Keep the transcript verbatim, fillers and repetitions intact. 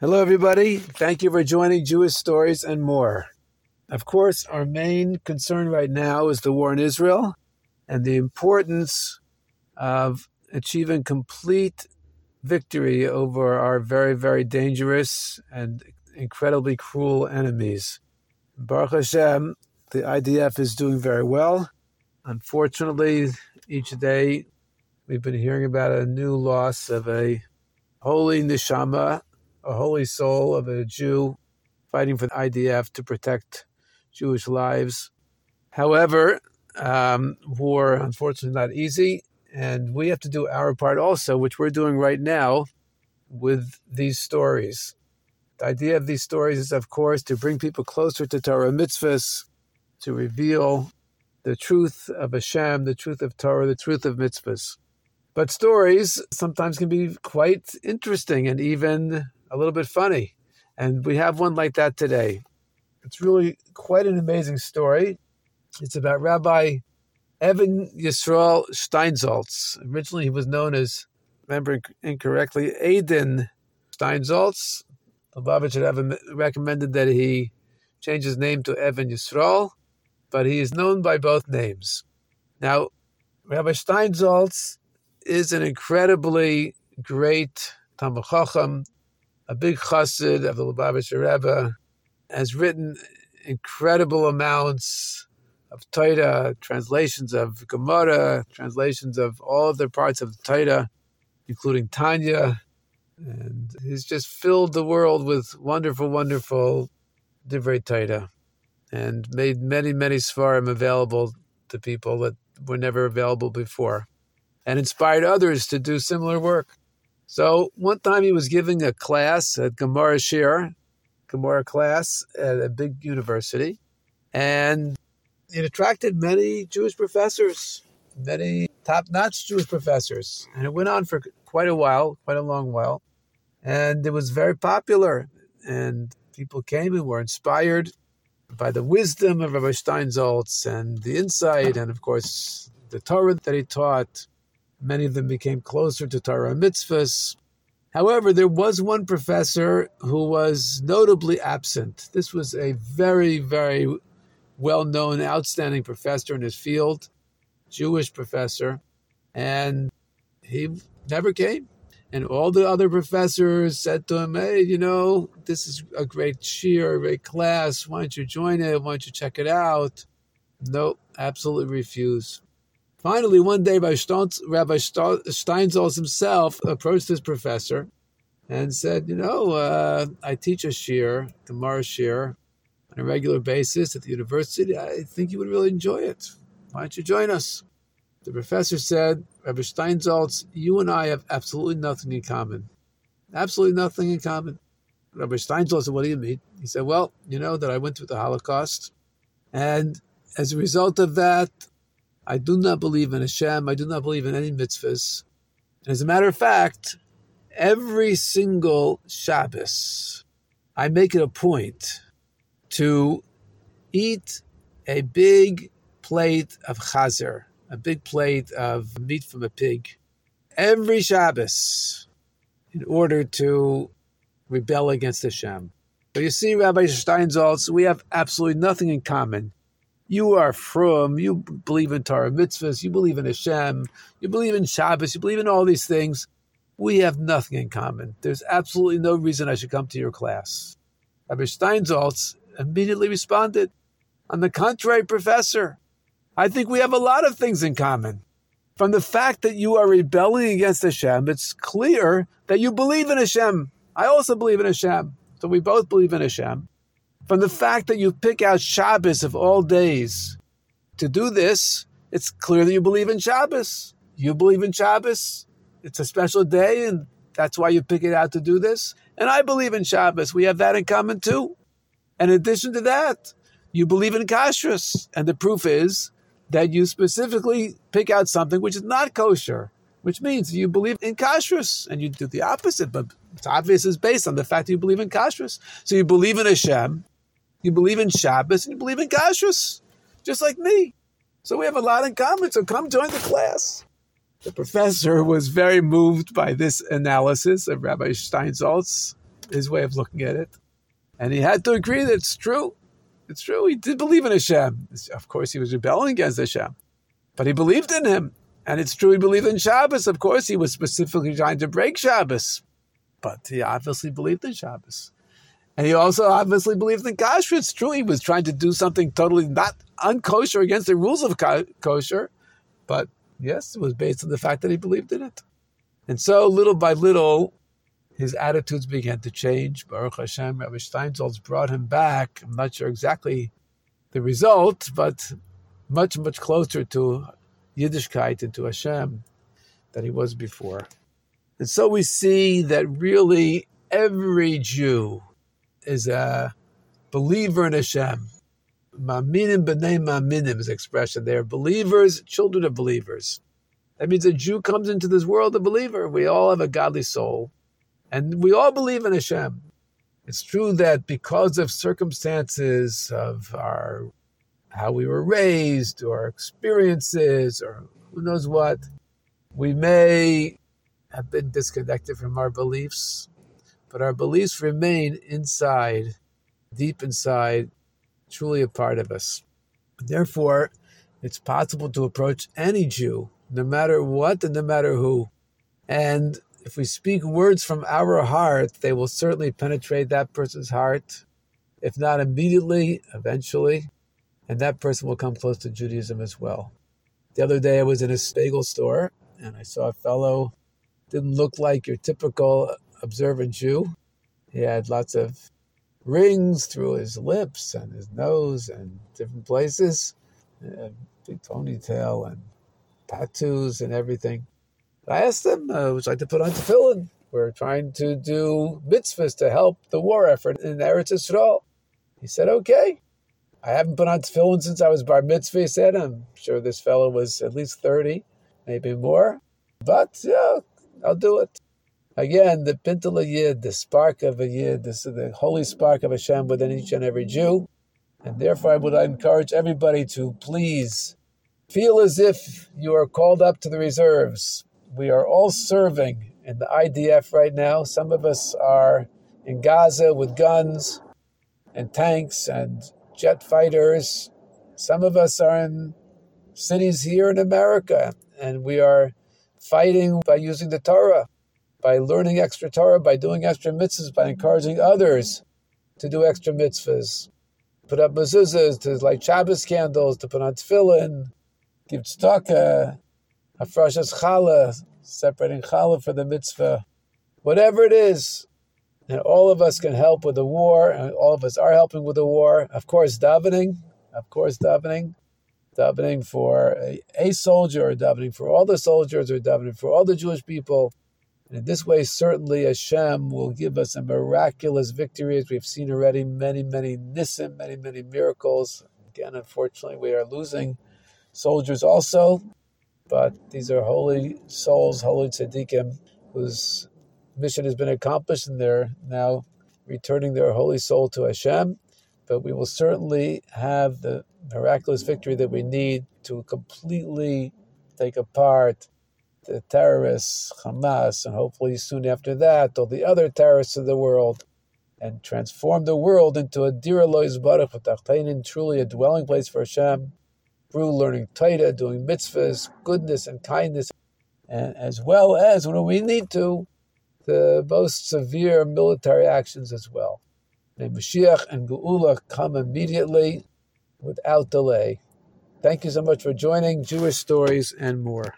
Hello, everybody. Thank you for joining Jewish Stories and More. Of course, our main concern right now is the war in Israel and the importance of achieving complete victory over our very, very dangerous and incredibly cruel enemies. Baruch Hashem, the I D F is doing very well. Unfortunately, each day we've been hearing about a new loss of a holy neshama, a holy soul of a Jew fighting for the I D F to protect Jewish lives. However, um, war, unfortunately, not easy, and we have to do our part also, which we're doing right now with these stories. The idea of these stories is, of course, to bring people closer to Torah mitzvahs, to reveal the truth of Hashem, the truth of Torah, the truth of mitzvahs. But stories sometimes can be quite interesting and even a little bit funny. And we have one like that today. It's really quite an amazing story. It's about Rabbi Evan Yisrael Steinsaltz. Originally, he was known as, remembering incorrectly, Adin Steinsaltz. Lubavitch had ever recommended that he change his name to Evan Yisrael, but he is known by both names. Now, Rabbi Steinsaltz is an incredibly great Talmid Chacham, a big chassid of the Lubavitcher Rebbe, has written incredible amounts of Torah, translations of Gemara, translations of all of the parts of the Torah, including Tanya, and he's just filled the world with wonderful, wonderful Divrei Torah, and made many, many Sfarim available to people that were never available before, and inspired others to do similar work. So one time he was giving a class at Gemara Shir, Gemara class at a big university, and it attracted many Jewish professors, many top-notch Jewish professors. And it went on for quite a while, quite a long while. And it was very popular. And people came and were inspired by the wisdom of Rabbi Steinsaltz and the insight and, of course, the Torah that he taught. Many of them became closer to Torah mitzvahs. However, there was one professor who was notably absent. This was a very, very well-known, outstanding professor in his field, Jewish professor, and he never came. And all the other professors said to him, hey, you know, this is a great shiur, a great class. Why don't you join it? Why don't you check it out? No, absolutely refused. Finally, one day, Rabbi Steinsaltz himself approached this professor and said, you know, uh, I teach a shiur, Gemara shiur, on a regular basis at the university. I think you would really enjoy it. Why don't you join us? The professor said, Rabbi Steinsaltz, you and I have absolutely nothing in common. Absolutely nothing in common. Rabbi Steinsaltz said, what do you mean? He said, well, you know that I went through the Holocaust, and as a result of that, I do not believe in Hashem. I do not believe in any mitzvahs. And as a matter of fact, every single Shabbos, I make it a point to eat a big plate of chazer, a big plate of meat from a pig, every Shabbos, in order to rebel against Hashem. So you see, Rabbi Steinsaltz, we have absolutely nothing in common. You are from, you believe in Torah mitzvahs, you believe in Hashem, you believe in Shabbos, you believe in all these things. We have nothing in common. There's absolutely no reason I should come to your class. Rabbi Steinsaltz immediately responded, on the contrary, professor, I think we have a lot of things in common. From the fact that you are rebelling against Hashem, it's clear that you believe in Hashem. I also believe in Hashem. So we both believe in Hashem. From the fact that you pick out Shabbos of all days to do this, it's clear that you believe in Shabbos. You believe in Shabbos. It's a special day, and that's why you pick it out to do this. And I believe in Shabbos. We have that in common too. In addition to that, you believe in kashrus. And the proof is that you specifically pick out something which is not kosher, which means you believe in kashrus. And you do the opposite, but it's obvious it's based on the fact that you believe in kashrus. So you believe in Hashem, you believe in Shabbos, and you believe in kashrus, just like me. So we have a lot in common, so come join the class. The professor was very moved by this analysis of Rabbi Steinsaltz, his way of looking at it. And he had to agree that it's true. It's true. He did believe in Hashem. Of course, he was rebelling against Hashem. But he believed in him. And it's true he believed in Shabbos. Of course, he was specifically trying to break Shabbos. But he obviously believed in Shabbos. And he also obviously believed in kosher. It's true he was trying to do something totally not unkosher against the rules of kosher. But yes, it was based on the fact that he believed in it. And so little by little, his attitudes began to change. Baruch Hashem, Rabbi Steinsaltz brought him back. I'm not sure exactly the result, but much, much closer to Yiddishkeit and to Hashem than he was before. And so we see that really every Jew is a believer in Hashem. Ma'aminim b'nei ma'aminim is the expression. They are believers, children of believers. That means a Jew comes into this world a believer. We all have a godly soul. And we all believe in Hashem. It's true that because of circumstances of our how we were raised or experiences or who knows what, we may have been disconnected from our beliefs, but our beliefs remain inside, deep inside, truly a part of us. Therefore, it's possible to approach any Jew, no matter what and no matter who. And if we speak words from our heart, they will certainly penetrate that person's heart, if not immediately, eventually, and that person will come close to Judaism as well. The other day I was in a bagel store, and I saw a fellow, didn't look like your typical observant Jew. He had lots of rings through his lips and his nose and different places, a big ponytail and tattoos and everything. I asked him, uh, would you like to put on tefillin? We're trying to do mitzvahs to help the war effort in Eretz Yisrael. He said, okay. I haven't put on tefillin since I was bar mitzvah, he said. I'm sure this fellow was at least thirty, maybe more. But, yeah, I'll do it. Again, the pintel yid, the spark of a yid, this is the holy spark of Hashem within each and every Jew. And therefore, I would encourage everybody to please feel as if you are called up to the reserves. We are all serving in the I D F right now. Some of us are in Gaza with guns and tanks and jet fighters. Some of us are in cities here in America, and we are fighting by using the Torah, by learning extra Torah, by doing extra mitzvahs, by encouraging others to do extra mitzvahs. Put up mezuzahs, to light Shabbos candles, to put on tefillin, give tzedakah, hafrashas challah, separating challah for the mitzvah. Whatever it is, and all of us can help with the war, and all of us are helping with the war. Of course, davening, of course, davening. Davening for a, a soldier, or davening for all the soldiers, or davening for all the Jewish people. And in this way, certainly Hashem will give us a miraculous victory, as we've seen already, many, many nisim, many, many miracles. Again, unfortunately, we are losing soldiers also, but these are holy souls, holy tzaddikim, whose mission has been accomplished, and they're now returning their holy soul to Hashem. But we will certainly have the miraculous victory that we need to completely take apart the terrorists, Hamas, and hopefully soon after that, all the other terrorists of the world, and transform the world into a Dir Elois Baruch V'Tachteinin, truly a dwelling place for Hashem, through learning Torah, doing mitzvahs, goodness and kindness, and as well as, when we need to, the most severe military actions as well. May Mashiach and Geula come immediately without delay. Thank you so much for joining Jewish Stories and More.